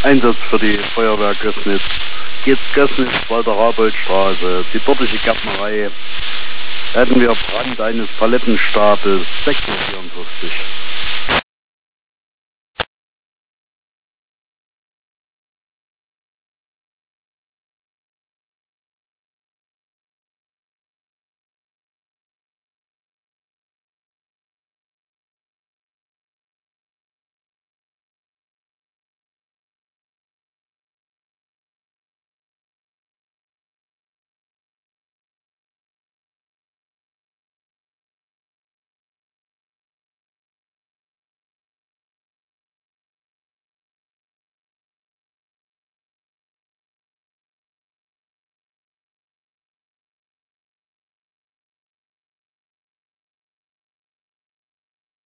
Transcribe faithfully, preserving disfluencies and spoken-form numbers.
Einsatz für die Feuerwehr Gößnitz. Geht's Gößnitz, Walter-Rabold-Straße, die dortige Gärtnerei. Da hätten wir Brand eines Palettenstapels, sechs Uhr vierundfünfzig.